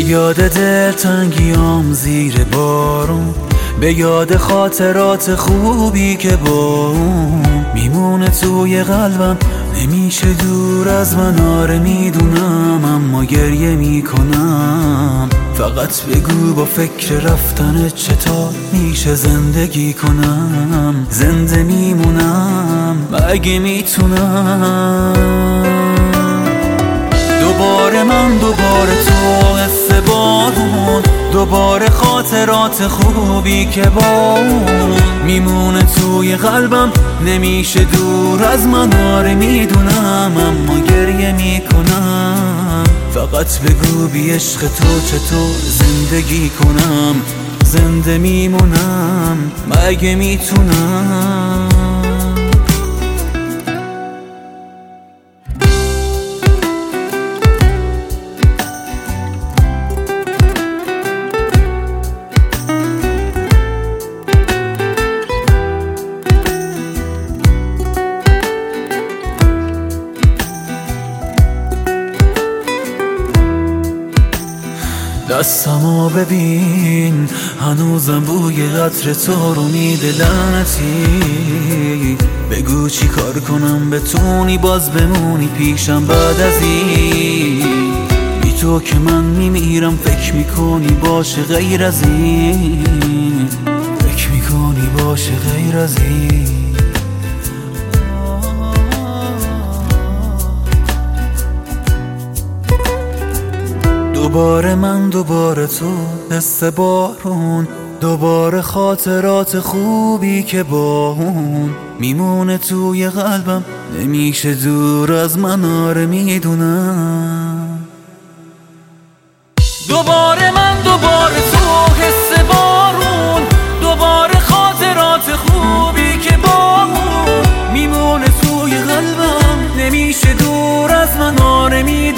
یاد دلتنگیام زیر بارون، به یاد خاطرات خوبی که با اون میمونه توی قلبم، نمیشه دور از من. آره میدونم اما گریه میکنم. فقط بگو با فکر رفتن چطور میشه زندگی کنم. زنده میمونم اگه میتونم. دوباره من، دوباره تو، حس بارون، دوباره خاطرات خوبی که با اون میمونه توی قلبم، نمیشه دور از من. آره میدونم اما گریه میکنم. فقط بگو بی عشق تو چطور زندگی کنم. زنده میمونم مگه میتونم. دستمو ببین هنوزم بوی عطر تو رو میده لعنتی. بگو چی کار کنم بتونی باز بمونی پیشم بعد از این. بی تو که من میمیرم، فکر میکنی باشه غیر از این. فکر میکنی باشه غیر از این. دوباره من، دوباره تو، حس بارون، دوباره خاطرات خوبی که با اون میمونه توی قلبم، نمیشه دور از من. آره میدونم. دوباره من، دوباره تو، حس بارون، دوباره خاطرات خوبی که با اون میمونه توی قلبم، نمیشه دور از من. آره میدونم.